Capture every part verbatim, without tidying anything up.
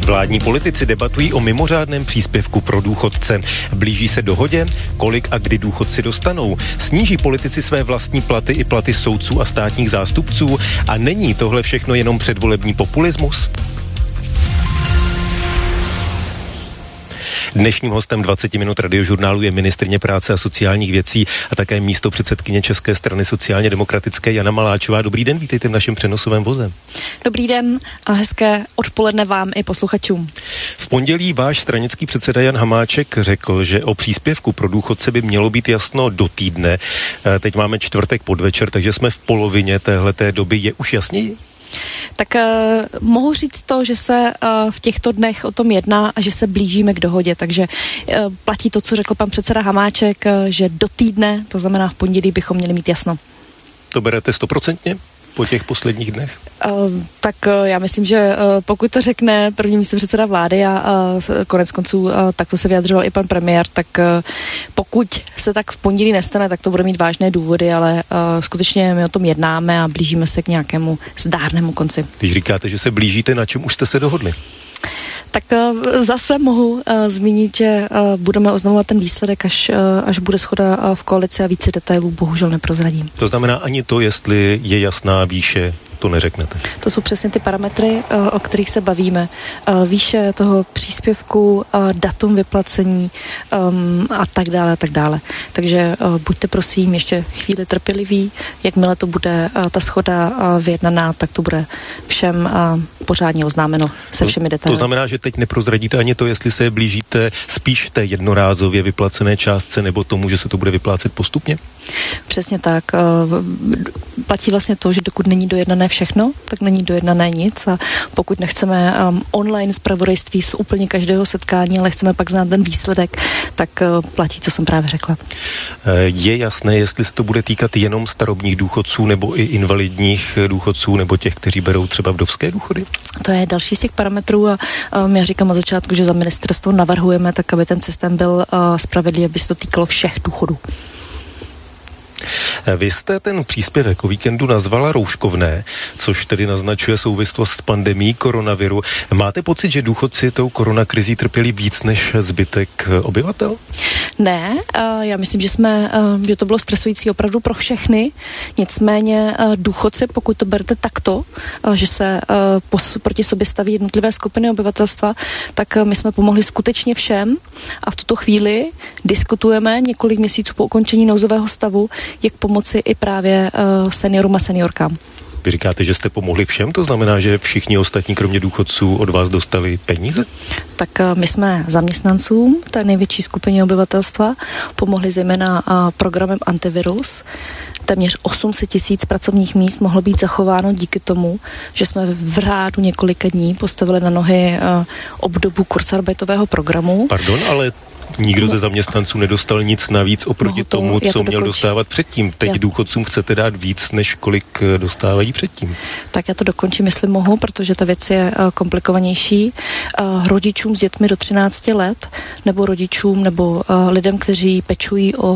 Vládní politici debatují o mimořádném příspěvku pro důchodce. Blíží se dohodě, kolik a kdy důchodci dostanou. Sníží politici své vlastní platy i platy soudců a státních zástupců. A není tohle všechno jenom předvolební populismus? Dnešním hostem dvacet minut radiožurnálu je ministryně práce a sociálních věcí a také místopředsedkyně České strany sociálně demokratické Jana Maláčová. Dobrý den, vítejte v našem přenosovém voze. Dobrý den a hezké odpoledne vám i posluchačům. V pondělí váš stranický předseda Jan Hamáček řekl, že o příspěvku pro důchodce by mělo být jasno do týdne. Teď máme čtvrtek podvečer, takže jsme v polovině téhleté doby. Je už jasněji? Tak uh, mohu říct to, že se uh, v těchto dnech o tom jedná a že se blížíme k dohodě, takže uh, platí to, co řekl pan předseda Hamáček, uh, že do týdne, to znamená v pondělí, bychom měli mít jasno. To berete stoprocentně po těch posledních dnech? Uh, tak uh, já myslím, že uh, pokud to řekne první místopředseda vlády a uh, konec konců uh, tak to se vyjadřoval i pan premiér, tak uh, pokud se tak v pondělí nestane, tak to bude mít vážné důvody, ale uh, skutečně my o tom jednáme a blížíme se k nějakému zdárnému konci. Když říkáte, že se blížíte, na čem už jste se dohodli? Tak uh, zase mohu uh, zmínit, že uh, budeme oznamovat ten výsledek, až, uh, až bude shoda uh, v koalici a více detailů bohužel neprozradím. To znamená ani to, jestli je jasná výše, to neřeknete. To jsou přesně ty parametry, o kterých se bavíme. Výše toho příspěvku, datum vyplacení um, a tak dále a tak dále. Takže uh, buďte prosím ještě chvíli trpěliví, jakmile to bude uh, ta shoda uh, vyjednaná, tak to bude všem uh, pořádně oznámeno se všemi detaily. To znamená, že teď neprozradíte ani to, jestli se blížíte spíš té jednorázově vyplacené částce nebo tomu, že se to bude vyplácet postupně? Přesně tak. Platí vlastně to, že dokud není dojednané všechno, tak není dojednané nic a pokud nechceme um, online zpravodajství z úplně každého setkání, ale chceme pak znát ten výsledek, tak uh, platí, co jsem právě řekla. Je jasné, jestli se to bude týkat jenom starobních důchodců nebo i invalidních důchodců nebo těch, kteří berou třeba vdovské důchody? To je další z těch parametrů a um, já říkám od začátku, že za ministerstvo navrhujeme tak, aby ten systém byl uh, spravedlivý, aby se to týkalo všech důchodů. Vy jste ten příspěvek o víkendu nazvala rouškovné, což tedy naznačuje souvislost s pandemií koronaviru. Máte pocit, že důchodci tou koronakrizí trpěli víc než zbytek obyvatel? Ne, já myslím, že jsme, že to bylo stresující opravdu pro všechny, nicméně důchodci, pokud to berete takto, že se proti sobě staví jednotlivé skupiny obyvatelstva, tak my jsme pomohli skutečně všem a v tuto chvíli diskutujeme několik měsíců po ukončení nouzového stavu, jak pomoci i právě seniorům a seniorkám. Vy říkáte, že jste pomohli všem, to znamená, že všichni ostatní, kromě důchodců, od vás dostali peníze? Tak my jsme zaměstnancům té největší skupině obyvatelstva pomohli zejména programem Antivirus. Téměř osm set tisíc pracovních míst mohlo být zachováno díky tomu, že jsme v řádu několika dní postavili na nohy obdobu kurzarbeitového programu. Pardon, ale nikdo ze zaměstnanců nedostal nic navíc oproti to, tomu, co měl dostávat předtím. Teď já. důchodcům chcete dát víc, než kolik dostávají předtím. Tak já to dokončím, jestli mohu, protože ta věc je uh, komplikovanější. Uh, rodičům s dětmi do třinácti let, nebo rodičům, nebo uh, lidem, kteří pečují o uh,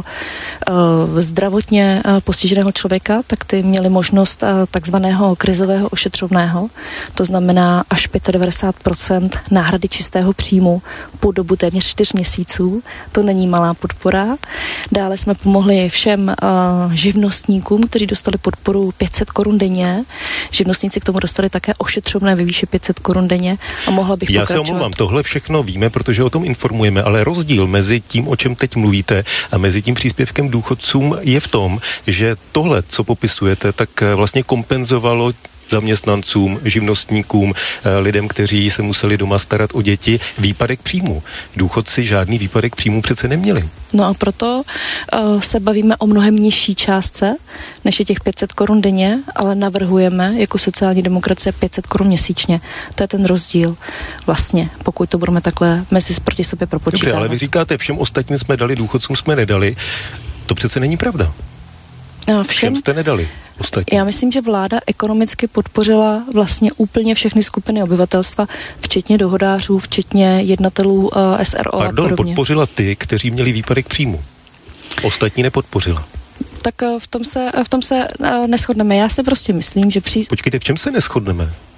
zdravotně uh, postiženého člověka, tak ty měli možnost uh, takzvaného krizového ošetřovného. To znamená až devadesát pět procent náhrady čistého příjmu po dobu téměř čtyř měsíců. To není malá podpora. Dále jsme pomohli všem uh, živnostníkům, kteří dostali podporu pět set korun denně. Živnostníci k tomu dostali také ošetřovné ve výši pět set korun denně a mohla bych Já pokračovat. se omlouvám, tohle všechno víme, protože o tom informujeme, ale rozdíl mezi tím, o čem teď mluvíte, a mezi tím příspěvkem důchodcům je v tom, že tohle, co popisujete, tak vlastně kompenzovalo zaměstnancům, živnostníkům, lidem, kteří se museli doma starat o děti, výpadek příjmu. Důchodci žádný výpadek příjmu přece neměli. No a proto uh, se bavíme o mnohem nižší částce, než je těch pět set korun denně, ale navrhujeme jako sociální demokracie pět set korun měsíčně. To je ten rozdíl vlastně, pokud to budeme takhle mezi proti sobě propočítávat. Dobře, ale vy říkáte, všem ostatním jsme dali, důchodcům jsme nedali. To přece není pravda. Všem, všem jste nedali ostatní. Já myslím, že vláda ekonomicky podpořila vlastně úplně všechny skupiny obyvatelstva, včetně dohodářů, včetně jednatelů uh, S R O. Pardon, a podobně. podpořila ty, kteří měli výpadek příjmu. Ostatní nepodpořila. Tak uh, v tom se, v tom se uh, neshodneme. Já si prostě myslím, že... Při... Počkejte, v čem se neshodneme?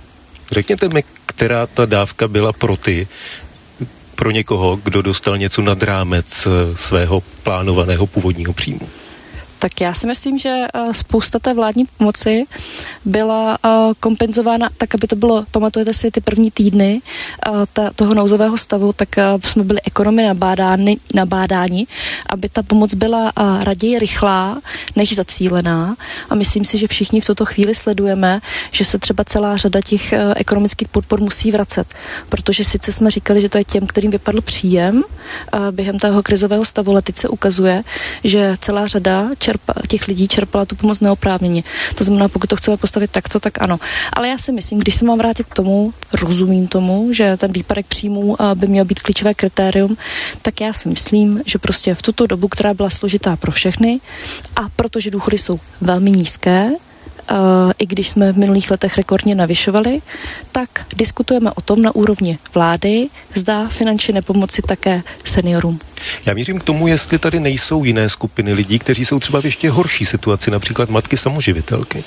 Řekněte mi, která ta dávka byla pro ty, pro někoho, kdo dostal něco nad rámec svého plánovaného původního příjmu? Tak já si myslím, že spousta té vládní pomoci byla kompenzována tak, aby to bylo, pamatujete si ty první týdny ta, toho nouzového stavu, tak jsme byli ekonomy nabádáni, nabádáni, aby ta pomoc byla raději rychlá, než zacílená. A myslím si, že všichni v tuto chvíli sledujeme, že se třeba celá řada těch ekonomických podpor musí vracet. Protože sice jsme říkali, že to je těm, kterým vypadl příjem během toho krizového stavu, ale teď se ukazuje, že celá řada čerpa, těch lidí čerpala tu pomoc neoprávněně. To znamená, pokud to chceme postavit takto, tak ano. Ale já si myslím, když se mám vrátit k tomu, rozumím tomu, že ten výpadek příjmů by měl být klíčové kritérium, tak já si myslím, že prostě v tuto dobu, která byla složitá pro všechny a protože důchody jsou velmi nízké, Uh, i když jsme v minulých letech rekordně navyšovali, tak diskutujeme o tom na úrovni vlády, zda finančně nepomoci také seniorům. Já mířím k tomu, jestli tady nejsou jiné skupiny lidí, kteří jsou třeba v ještě horší situaci, například matky samoživitelky.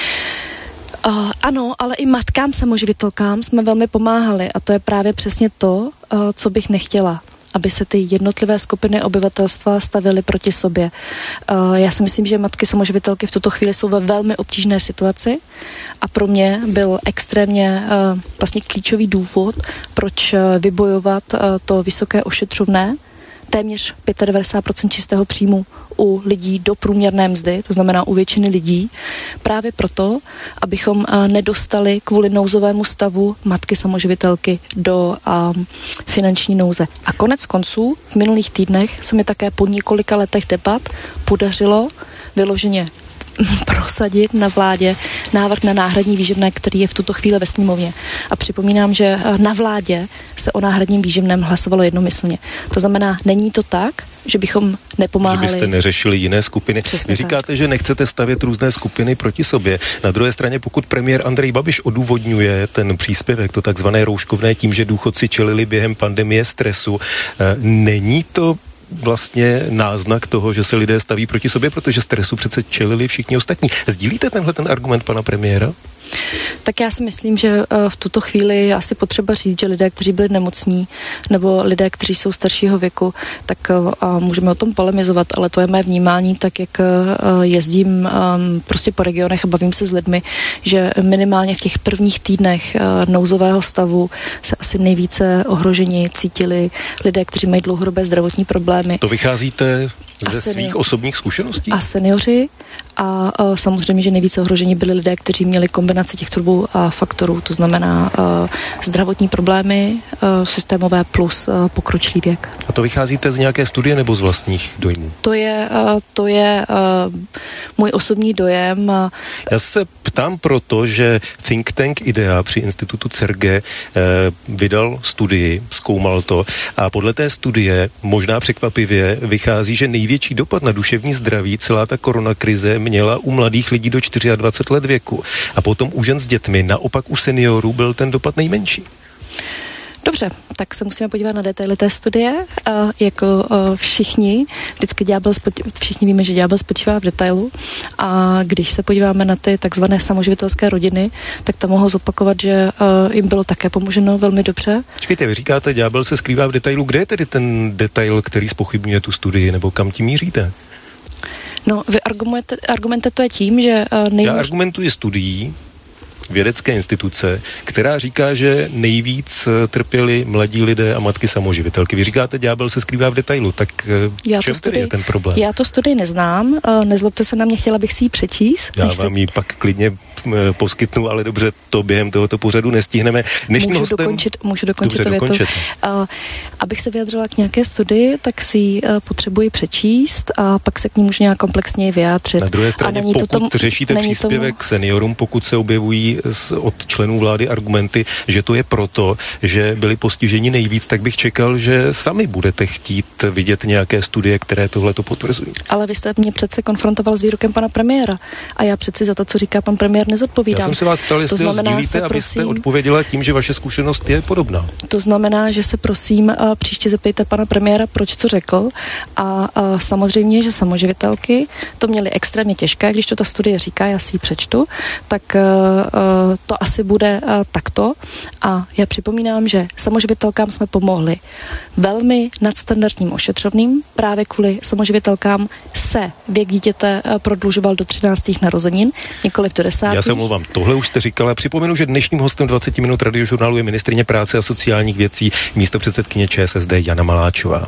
Uh, ano, ale i matkám samoživitelkám jsme velmi pomáhali a to je právě přesně to, uh, co bych nechtěla, aby se ty jednotlivé skupiny obyvatelstva stavily proti sobě. Uh, já si myslím, že matky samoživitelky v tuto chvíli jsou ve velmi obtížné situaci a pro mě byl extrémně uh, vlastně klíčový důvod, proč uh, vybojovat uh, to vysoké ošetřovné, téměř devadesát pět procent čistého příjmu u lidí do průměrné mzdy, to znamená u většiny lidí, právě proto, abychom uh, nedostali kvůli nouzovému stavu matky samoživitelky do um, finanční nouze. A konec konců v minulých týdnech se mi také po několika letech debat podařilo vyloženě prosadit na vládě návrh na náhradní výživné, který je v tuto chvíli ve sněmovně. A připomínám, že na vládě se o náhradním výživném hlasovalo jednomyslně. To znamená, není to tak, že bychom nepomáhali. Že byste neřešili jiné skupiny. Přesně Vy říkáte, tak. Že nechcete stavět různé skupiny proti sobě. Na druhé straně, pokud premiér Andrej Babiš odůvodňuje ten příspěvek, to takzvané rouškovné, tím, že důchodci čelili během pandemie stresu, není to vlastně náznak toho, že se lidé staví proti sobě, protože stresu přece čelili všichni ostatní. Sdílíte tenhle ten argument pana premiéra? Tak já si myslím, že v tuto chvíli je asi potřeba říct, že lidé, kteří byli nemocní, nebo lidé, kteří jsou staršího věku, tak a můžeme o tom polemizovat, ale to je mé vnímání, tak jak jezdím prostě po regionech a bavím se s lidmi, že minimálně v těch prvních týdnech nouzového stavu se asi nejvíce ohroženi cítili lidé, kteří mají dlouhodobé zdravotní problémy. To vycházíte ze senior... svých osobních zkušeností? A seniori a, a samozřejmě, že nejvíce ohroženi byli lidé, kteří měli kombinaci těchto dvou a, faktorů, to znamená a, zdravotní problémy, a, systémové plus a, pokročilý věk. A to vycházíte z nějaké studie nebo z vlastních dojmů? To je, a, to je a, můj osobní dojem. A... Já se ptám proto, že think tank IDEA při institutu CERGE eh, vydal studii, zkoumal to a podle té studie možná překvapivě vychází, že největší dopad na duševní zdraví celá ta koronakrize měla u mladých lidí do dvacet čtyři let věku. A potom u žen s dětmi, naopak u seniorů byl ten dopad nejmenší. Dobře, tak se musíme podívat na detaily té studie. Uh, jako uh, všichni, vždycky ďábel spočívá, všichni víme, že ďábel spočívá v detailu a když se podíváme na ty takzvané samoživitelské rodiny, tak tam mohu zopakovat, že uh, jim bylo také pomoženo velmi dobře. Počkejte, vy říkáte, ďábel se skrývá v detailu. Kde je tedy ten detail, který zpochybňuje tu studii, nebo kam tím míříte? No, vy argumentujete, argumentujete tím, že uh, nejmůž... Já argumentuji studií vědecké instituce, která říká, že nejvíc trpěli mladí lidé a matky samoživitelky. Vy říkáte, ďábel se skrývá v detailu, tak v čem tedy je ten problém? Já to studii neznám, nezlobte se na mě, chtěla bych si ji přečíst. Já vám se... ji pak klidně poskytnu, ale dobře, to během tohoto pořadu nestihneme. Než můžu, hostem... dokončit, můžu dokončit dobře, to větu. dokončete. Uh, abych se vyjadřila k nějaké studii, tak si ji uh, potřebuji přečíst a pak se k ní můžu nějak komplexněji vyjádřit. Na druhé straně, pokud to tom, řešíte příspěvek tomu... seniorům, pokud se objevují z, od členů vlády argumenty, že to je proto, že byli postiženi nejvíc, tak bych čekal, že sami budete chtít vidět nějaké studie, které tohleto potvrzují. Ale vy jste mě přece konfrontoval s výrokem pana premiéra a já přeci za to, co říká pan premiér, nezodpovídám. Já jsem se vás ptal, jestli ho sdílíte, abyste odpověděla tím, že vaše zkušenost je podobná. To znamená, že se prosím a příště zeptejte pana premiéra, proč to řekl a, a samozřejmě, že samoživitelky to měly extrémně těžké, když to ta studie říká, já si ji přečtu, tak a, to asi bude takto. A já připomínám, že samoživitelkám jsme pomohli velmi nadstandardním ošetřovným. Právě kvůli samoživitelkám se věk dítěte prodlužoval do třináctých narozenin, nikoliv do desátých. Já se omlouvám, tohle už jste říkala. Připomenu, že dnešním hostem dvacet minut radiožurnálu je ministryně práce a sociálních věcí, místopředsedkyně ČSSD Jana Maláčová.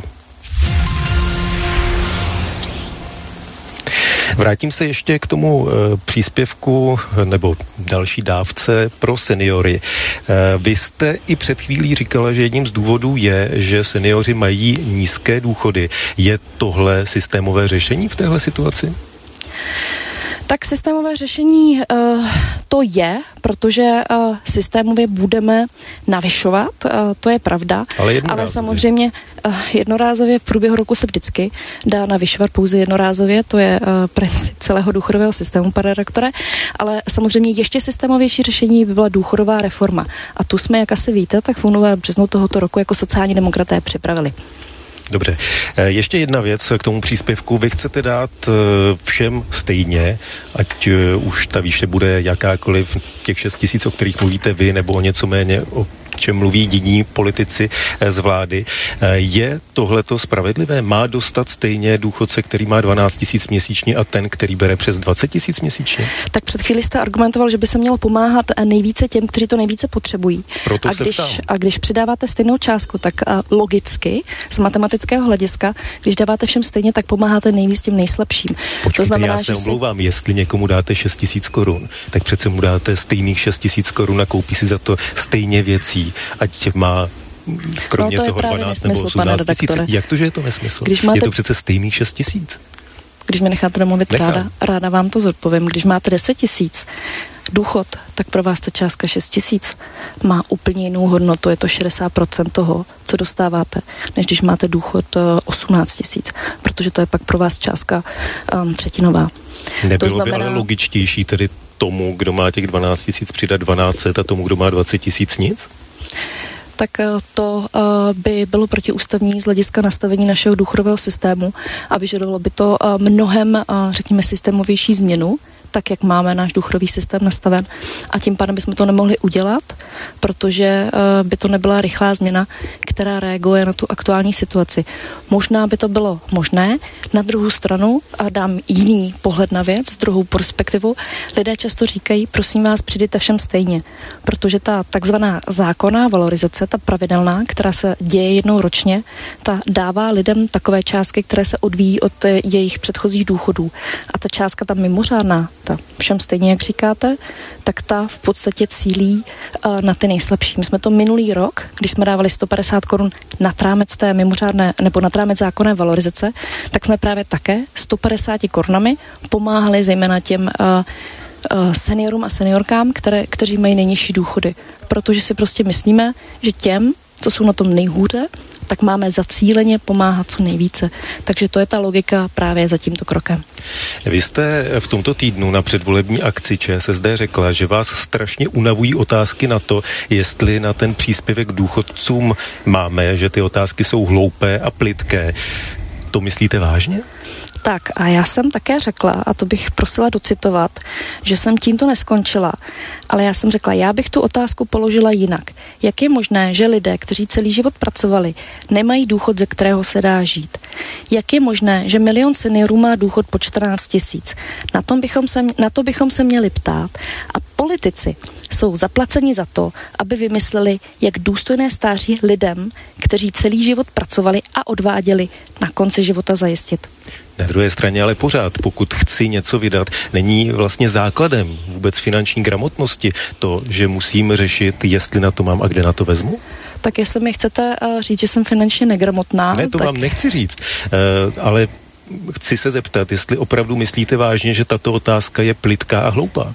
Vrátím se ještě k tomu e, příspěvku nebo další dávce pro seniory. E, vy jste i před chvílí říkala, že jedním z důvodů je, že seniori mají nízké důchody. Je tohle systémové řešení v téhle situaci? Tak systémové řešení uh, to je, protože uh, systémově budeme navyšovat, uh, to je pravda, ale, ale samozřejmě uh, jednorázově v průběhu roku se vždycky dá navyšovat pouze jednorázově, to je uh, princip celého důchodového systému, pane redaktore, ale samozřejmě ještě systémovější řešení by byla důchodová reforma. A tu jsme, jak asi víte, tak v únoru a březnu tohoto roku jako sociální demokraté připravili. Dobře. Ještě jedna věc k tomu příspěvku. Vy chcete dát všem stejně, ať už ta výše bude jakákoliv, těch šest tisíc, o kterých mluvíte vy, nebo o něco méně, o čem mluví jiní politici z vlády. Je tohleto spravedlivé? Má dostat stejně důchodce, který má dvanáct tisíc měsíčně a ten, který bere přes dvacet tisíc měsíčně? Tak před chvíli jste argumentoval, že by se mělo pomáhat nejvíce těm, kteří to nejvíce potřebují. Proto a, se když, ptám. a když přidáváte stejnou částku, tak logicky, z matematického hlediska, když dáváte všem stejně, tak pomáháte nejvíc těm nejslabším. Počkejte, to znamená, já se omlouvám, si... jestli někomu dáte šest tisíc korun, tak přece mu dáte stejných šest tisíc korun a koupí si za to stejně věcí, ať má kromě no to toho dvanáct nebo osmnáct tisíc. Jak to, že je to nesmysl? Máte... Je to přece stejných šest tisíc. Když mě necháte domluvit, ráda, ráda vám to zodpovím. Když máte deset tisíc důchod, tak pro vás ta částka šest tisíc má úplně jinou hodnotu, je to šedesát procent toho, co dostáváte, než když máte důchod osmnáct tisíc, protože to je pak pro vás částka um, třetinová. Nebylo to znamená... by ale logičtější tedy tomu, kdo má těch dvanáct tisíc přidat dvanáct set a tomu, kdo má dvacet tisíc nic? Tak to uh, by bylo protiústavní z hlediska nastavení našeho důchodového systému a vyžadovalo by to uh, mnohem, uh, řekněme, systémovější změnu, tak, jak máme náš důchodový systém nastaven a tím pádem bychom to nemohli udělat, protože uh, by to nebyla rychlá změna, která reaguje na tu aktuální situaci. Možná by to bylo možné, na druhou stranu, a dám jiný pohled na věc, druhou perspektivu, lidé často říkají, prosím vás, přidejte všem stejně, protože ta takzvaná zákonná valorizace, ta pravidelná, která se děje jednou ročně, ta dává lidem takové částky, které se odvíjí od jejich předchozích důchodů. A ta částka tam mimořádná, ta všem stejně, jak říkáte, tak ta v podstatě cílí uh, na ty nejslabší. My jsme to minulý rok, když jsme dávali sto padesát korun nad rámec té mimořádné, nebo nad rámec zákonné valorizace, tak jsme právě také sto padesáti korunami pomáhali zejména těm uh, uh, seniorům a seniorkám, které, kteří mají nejnižší důchody. Protože si prostě myslíme, že těm, co jsou na tom nejhůře, tak máme zacíleně pomáhat co nejvíce. Takže to je ta logika právě za tímto krokem. Vy jste v tomto týdnu na předvolební akci ČSSD řekla, že vás strašně unavují otázky na to, jestli na ten příspěvek důchodcům máme, že ty otázky jsou hloupé a plytké. To myslíte vážně? Tak a já jsem také řekla, a to bych prosila docitovat, že jsem tímto neskončila, ale já jsem řekla, já bych tu otázku položila jinak. Jak je možné, že lidé, kteří celý život pracovali, nemají důchod, ze kterého se dá žít? Jak je možné, že milion seniorů má důchod po čtrnáct tisíc? Na, tom bychom se, na to bychom se měli ptát. A politici jsou zaplaceni za to, aby vymysleli, jak důstojné stáří lidem, kteří celý život pracovali a odváděli, na konci života zajistit. Na druhé straně ale pořád, pokud chci něco vydat, není vlastně základem vůbec finanční gramotnosti to, že musím řešit, jestli na to mám a kde na to vezmu? Tak jestli mi chcete uh, říct, že jsem finančně negramotná... Ne, to tak... vám nechci říct, uh, ale chci se zeptat, jestli opravdu myslíte vážně, že tato otázka je plytká a hloupá?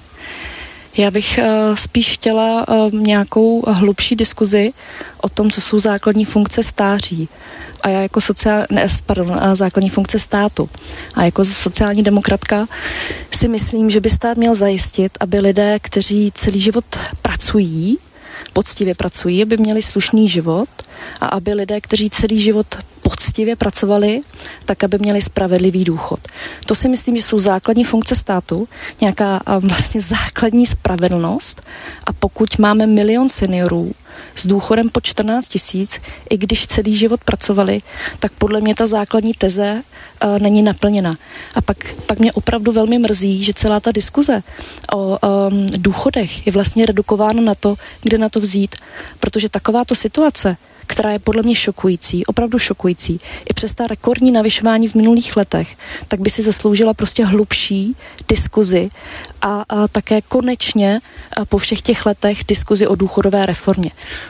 Já bych uh, spíš chtěla uh, nějakou hlubší diskuzi o tom, co jsou základní funkce stáří. A já jako sociál, ne, pardon, základní funkce státu. A jako sociální demokratka si myslím, že by stát měl zajistit, aby lidé, kteří celý život pracují, poctivě pracují, aby měli slušný život a aby lidé, kteří celý život poctivě pracovali, tak aby měli spravedlivý důchod. To si myslím, že jsou základní funkce státu, nějaká vlastně základní spravedlnost, a pokud máme milion seniorů s důchodem po čtrnáct tisíc, i když celý život pracovali, tak podle mě ta základní teze uh, není naplněna. A pak, pak mě opravdu velmi mrzí, že celá ta diskuze o um, důchodech je vlastně redukována na to, kde na to vzít. Protože takováto situace, která je podle mě šokující, opravdu šokující, i přes ta rekordní navyšování v minulých letech, tak by si zasloužila prostě hlubší diskuzi a, a také konečně a po všech těch letech diskuzi o důchodové reformě.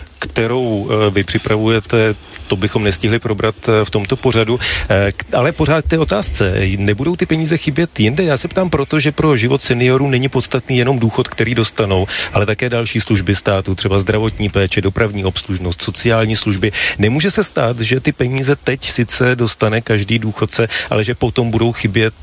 Kterou vy připravujete, to bychom nestihli probrat v tomto pořadu, ale pořád té otázce, nebudou ty peníze chybět jinde? Já se ptám proto, že pro život seniorů není podstatný jenom důchod, který dostanou, ale také další služby státu, třeba zdravotní péče, dopravní obslužnost, sociální služby. Nemůže se stát, že ty peníze teď sice dostane každý důchodce, ale že potom budou chybět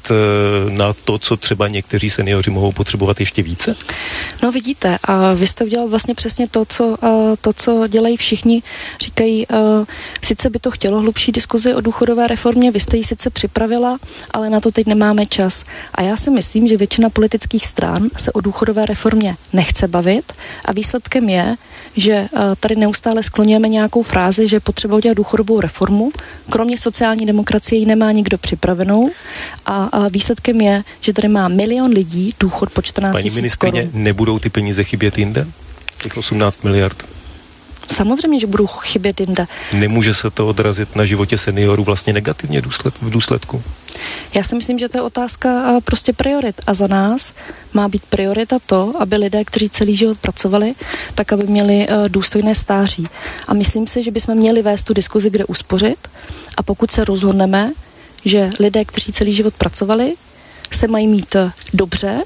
na to, co třeba někteří seniori mohou potřebovat ještě více? No vidíte, a vy jste udělal vlastně přesně to, co, to, co dělají všichni, říkají, uh, sice by to chtělo hlubší diskuzi o důchodové reformě, vy jste ji sice připravila, ale na to teď nemáme čas. A já si myslím, že většina politických stran se o důchodové reformě nechce bavit a výsledkem je, že uh, tady neustále skloňujeme nějakou frázi, že je potřeba udělat důchodovou reformu, kromě sociální demokracie ji nemá nikdo připravenou a, a výsledkem je, že tady má milion lidí důchod po čtrnáct tisíc korun. Paní ministryně, nebudou ty peníze chybět jinde? Těch osmnáct miliard? Samozřejmě, že budou chybět jinde. Nemůže se to odrazit na životě seniorů vlastně negativně v důsledku? Já si myslím, že to je otázka prostě priorit. A za nás má být priorita to, aby lidé, kteří celý život pracovali, tak aby měli důstojné stáří. A myslím si, že bychom měli vést tu diskuzi, kde uspořit. A pokud se rozhodneme, že lidé, kteří celý život pracovali, se mají mít dobře,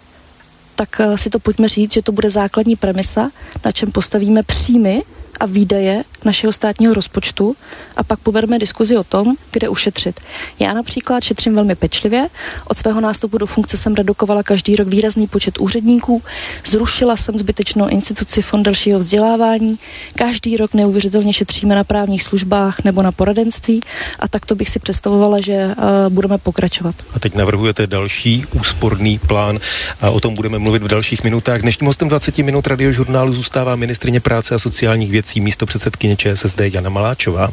tak si to pojďme říct, že to bude základní premisa, na čem postavíme příjmy a výdaje našeho státního rozpočtu a pak povedeme diskuzi o tom, kde ušetřit. Já například šetřím velmi pečlivě. Od svého nástupu do funkce jsem redukovala každý rok výrazný počet úředníků, zrušila jsem zbytečnou instituci Fond dalšího vzdělávání, každý rok neuvěřitelně šetříme na právních službách nebo na poradenství a takto bych si představovala, že uh, budeme pokračovat. A teď navrhujete další úsporný plán a o tom budeme mluvit v dalších minutách. Dnešním hostem dvacet minut Radiožurnálu zůstává ministryně práce a sociálních věcí, místopředsedkyně ČSSD Jana Maláčová.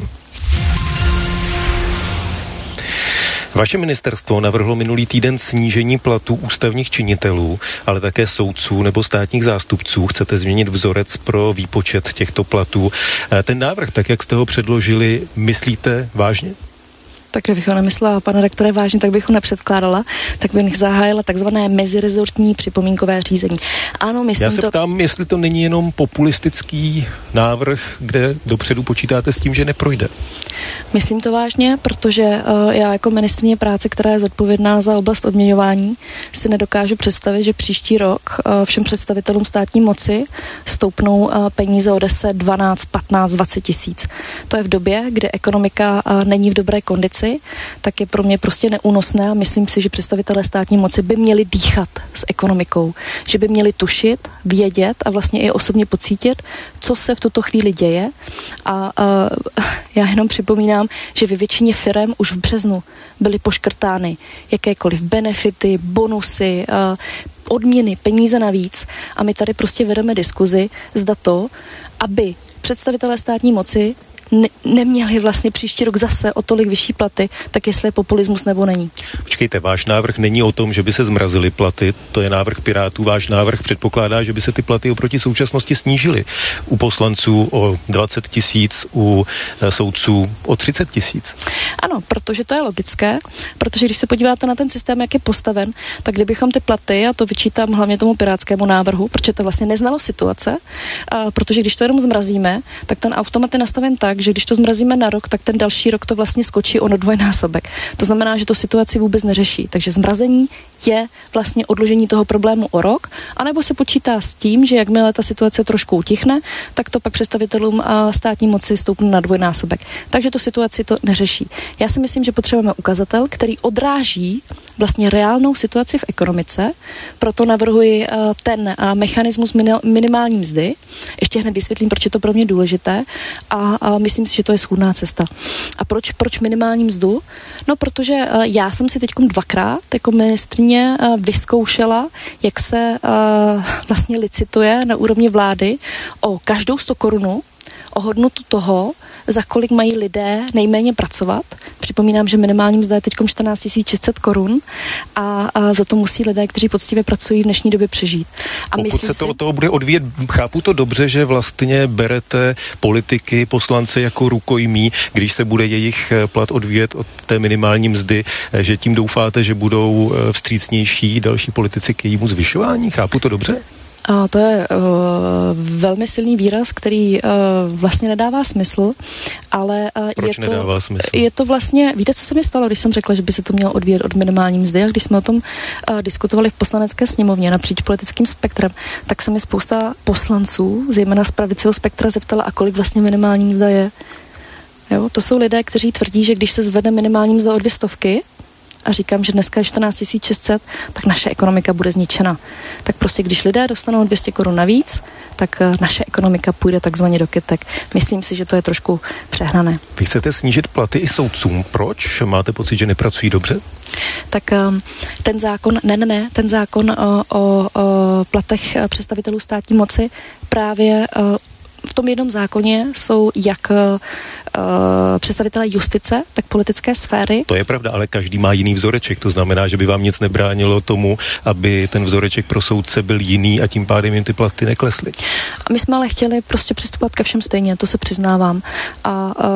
Vaše ministerstvo navrhlo minulý týden snížení platů ústavních činitelů, ale také soudců nebo státních zástupců. Chcete změnit vzorec pro výpočet těchto platů. Ten návrh, tak jak jste ho předložili, myslíte vážně? Tak kdybych ho nemyslela, pane rektore, vážně, tak bych ho nepředkládala, tak bych zahájila takzvané mezirezortní připomínkové řízení. Ano, myslím Já se to... ptám, jestli to není jenom populistický návrh, kde dopředu počítáte s tím, že neprojde. Myslím to vážně, protože uh, já jako ministryně práce, která je zodpovědná za oblast odměňování, si nedokážu představit, že příští rok uh, všem představitelům státní moci stoupnou uh, peníze o deset, dvanáct, patnáct, dvacet tisíc. To je v době, kdy ekonomika uh, není v dobré kondici, tak je pro mě prostě neúnosné a myslím si, že představitelé státní moci by měli dýchat s ekonomikou, že by měli tušit, vědět a vlastně i osobně pocítit, co se v tuto chvíli děje a uh, já jenom připomínám, že ve většině firem už v březnu byly poškrtány jakékoliv benefity, bonusy, uh, odměny, peníze navíc a my tady prostě vedeme diskuzi, zda to, aby představitelé státní moci Ne, neměli vlastně příští rok zase o tolik vyšší platy, tak jestli je populismus nebo není. Počkejte, váš návrh není o tom, že by se zmrazily platy, to je návrh Pirátů, váš návrh předpokládá, že by se ty platy oproti současnosti snížily. U poslanců o dvacet tisíc, u e, soudců o třicet tisíc. Ano, protože to je logické, protože když se podíváte na ten systém, jak je postaven, tak kdybychom ty platy, a to vyčítám hlavně tomu pirátskému návrhu, protože to vlastně neznalo situace, a protože když to jenom zmrazíme, tak ten automat je nastaven tak, že když to zmrazíme na rok, tak ten další rok to vlastně skočí o dvojnásobek. To znamená, že to situaci vůbec neřeší. Takže zmrazení je vlastně odložení toho problému o rok, anebo se počítá s tím, že jakmile ta situace trošku utichne, tak to pak představitelům státní moci stoupne na dvojnásobek. Takže to situaci to neřeší. Já si myslím, že potřebujeme ukazatel, který odráží vlastně reálnou situaci v ekonomice, proto navrhuji ten mechanismus minimální mzdy, ještě hned vysvětlím, proč je to pro mě důležité a, a myslím si, že to je schůdná cesta. A proč, proč minimální mzdu? No, protože uh, já jsem si teď dvakrát jako ministryně uh, vyzkoušela, jak se uh, vlastně licituje na úrovni vlády o každou sto korunu, o hodnotu toho, za kolik mají lidé nejméně pracovat. Připomínám, že minimální mzda je teď čtrnáct tisíc šest set korun a, a za to musí lidé, kteří poctivě pracují, v dnešní době přežít. A pokud se to od toho bude odvíjet, chápu to dobře, že vlastně berete politiky, poslance jako rukojmí, když se bude jejich plat odvíjet od té minimální mzdy, že tím doufáte, že budou vstřícnější další politici k jejímu zvyšování? Chápu to dobře? A to je uh, velmi silný výraz, který uh, vlastně nedává smysl, ale uh, Proč je, to, nedává smysl? je to vlastně, víte, co se mi stalo, když jsem řekla, že by se to mělo odvíjet od minimální mzdy, a když jsme o tom uh, diskutovali v poslanecké sněmovně napříč politickým spektrem, tak se mi spousta poslanců, zejména z pravicového spektra, zeptala, a kolik vlastně minimální mzda je. Jo? To jsou lidé, kteří tvrdí, že když se zvedne minimální mzda o dvě stovky, a říkám, že dneska je čtrnáct tisíc šest set, tak naše ekonomika bude zničena. Tak prostě, když lidé dostanou dvě stě korun navíc, tak naše ekonomika půjde takzvaně do kytek. Myslím si, že to je trošku přehnané. Vy chcete snížit platy i soudcům. Proč? Máte pocit, že nepracují dobře? Tak ten zákon, ne, ne, ne, ten zákon o, o, o platech představitelů státní moci právě v tom jednom zákoně jsou jak uh, představitelé justice, tak politické sféry. To je pravda, ale každý má jiný vzoreček. To znamená, že by vám nic nebránilo tomu, aby ten vzoreček pro soudce byl jiný a tím pádem jim ty platy neklesly. A my jsme ale chtěli prostě přistupovat ke všem stejně, to se přiznávám. A uh,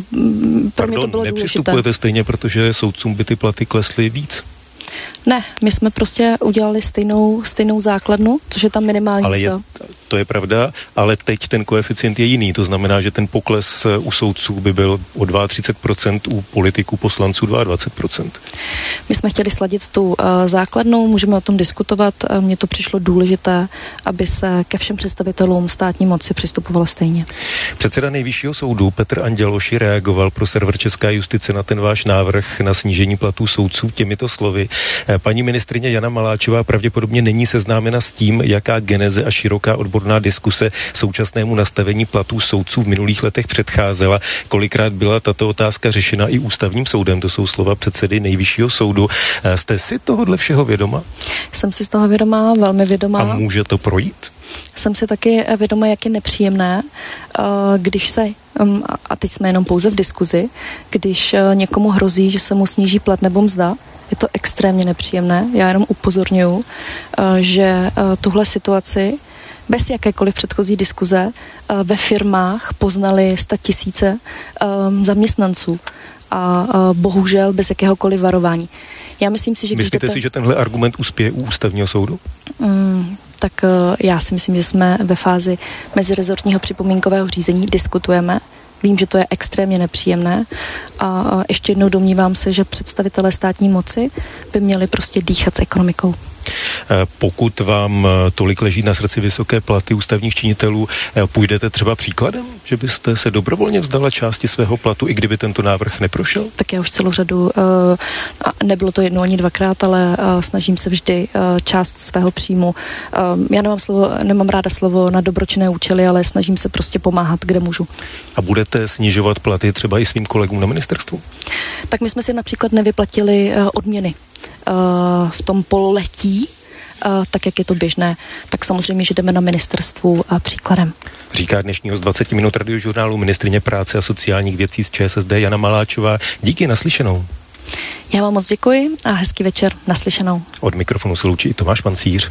pro Pardon, mě to bylo nepřistupujete důležité. stejně, protože soudcům by ty platy klesly víc. Ne, my jsme prostě udělali stejnou, stejnou základnu, což je tam minimální ale mzda. je, to je pravda, ale teď ten koeficient je jiný. To znamená, že ten pokles u soudců by byl o třicet dva procent, u politiků poslanců dvacet dva procent. My jsme chtěli sladit tu uh, základnu, můžeme o tom diskutovat. Uh, Mně to přišlo důležité, aby se ke všem představitelům státní moci přistupovalo stejně. Předseda Nejvyššího soudu Petr Anděloši reagoval pro server Česká justice na ten váš návrh na snížení platů soudců těmito slovy. Paní ministryně Jana Maláčová pravděpodobně není seznámena s tím, jaká geneze a široká odborná diskuse současnému nastavení platů soudců v minulých letech předcházela. Kolikrát byla tato otázka řešena i ústavním soudem, to jsou slova předsedy Nejvyššího soudu. Jste si tohodle všeho vědoma? Jsem si z toho vědomá, velmi vědomá. A může to projít? Jsem si taky vědoma, jak je nepříjemné, když se, a teď jsme jenom pouze v diskuzi, když někomu hrozí, že se mu sníží plat nebo mzda. Je to extrémně nepříjemné. Já jenom upozorňuji, že tuhle situaci bez jakékoliv předchozí diskuze ve firmách poznali statisíce zaměstnanců a bohužel bez jakéhokoliv varování. Já myslím si, že když Myslíte jdete... si, že tenhle argument uspěje u ústavního soudu? Mm, tak já si myslím, že jsme ve fázi mezirezortního připomínkového řízení, diskutujeme. Vím, že to je extrémně nepříjemné a ještě jednou domnívám se, že představitelé státní moci by měli prostě dýchat s ekonomikou. Pokud vám tolik leží na srdci vysoké platy ústavních činitelů, půjdete třeba příkladem, že byste se dobrovolně vzdala části svého platu, i kdyby tento návrh neprošel? Tak já už celou řadu, nebylo to jednou ani dvakrát, ale snažím se vždy část svého příjmu. Já nemám, slovo, nemám ráda slovo na dobročinné účely, ale snažím se prostě pomáhat, kde můžu. A budete snižovat platy třeba i svým kolegům na ministerstvu? Tak my jsme si například nevyplatili odměny v tom pololetí, tak jak je to běžné, tak samozřejmě, že jdeme na ministerstvu příkladem. Říká dnešního z dvacet minut radiožurnálu ministryně práce a sociálních věcí z ČSSD Jana Maláčová. Díky, naslyšenou. Já vám moc děkuji a hezký večer, naslyšenou. Od mikrofonu se loučí Tomáš Pancíř.